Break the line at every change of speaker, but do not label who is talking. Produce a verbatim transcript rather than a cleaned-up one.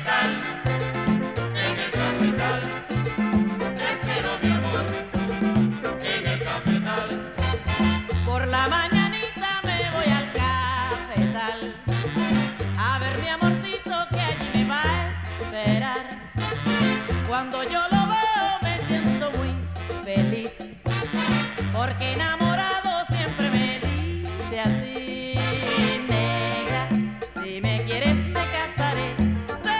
cafetal, en el cafetal, te espero mi amor, en el cafetal.
Por la mañanita me voy al cafetal a ver mi amorcito que allí me va a esperar. Cuando yo lo veo me siento muy feliz porque enamorado